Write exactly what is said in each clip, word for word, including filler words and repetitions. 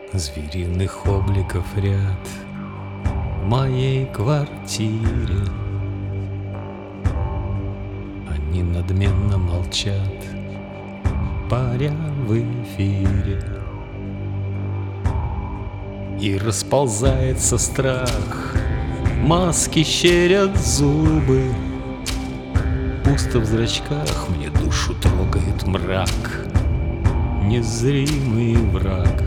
Звериных обликов ряд в моей квартире. Они надменно молчат, паря в эфире. И расползается страх, маски щерят зубы. Пусто в зрачках, мне душу трогает мрак, незримый враг.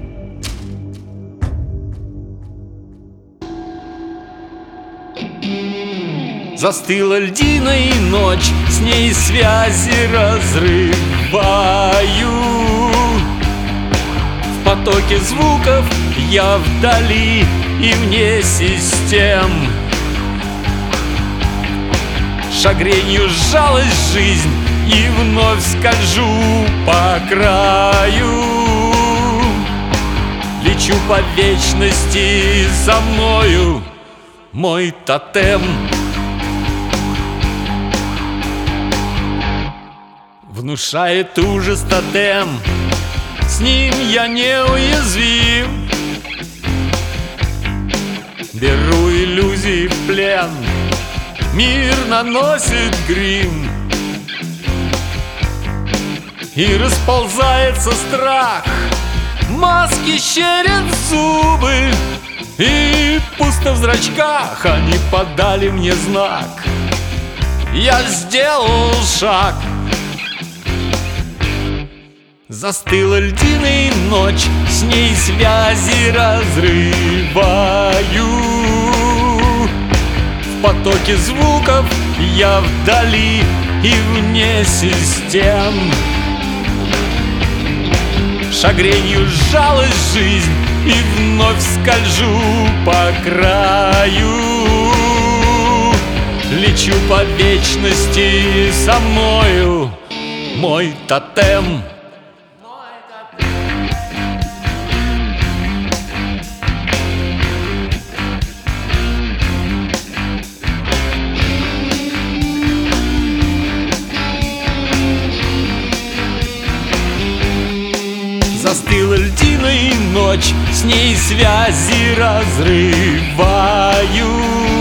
Застыла льдиной ночь, с ней связи разрываю. В потоке звуков я вдали и вне систем. Шагренью сжалась жизнь, и вновь скольжу по краю. Лечу по вечности, за мною мой тотем. Внушает ужас тотем, с ним я неуязвим. Беру иллюзии в плен, мир наносит грим. И расползается страх, маски щерят зубы. И пусто в зрачках, они подали мне знак. Я сделал шаг. Застыла льдиной ночь, с ней связи разрываю. В потоке звуков я вдали и вне систем. Шагренью сжалась жизнь, и вновь скольжу по краю. Лечу по вечности, со мною мой тотем. Застыла льдиной ночь, с ней связи разрываю.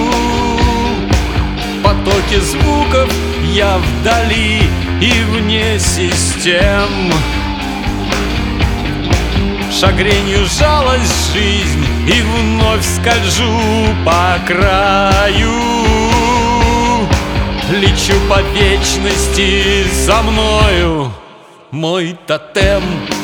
В потоке звуков я вдали и вне систем. Шагренью сжалась жизнь, и вновь скольжу по краю. Лечу по вечности, за мною мой тотем.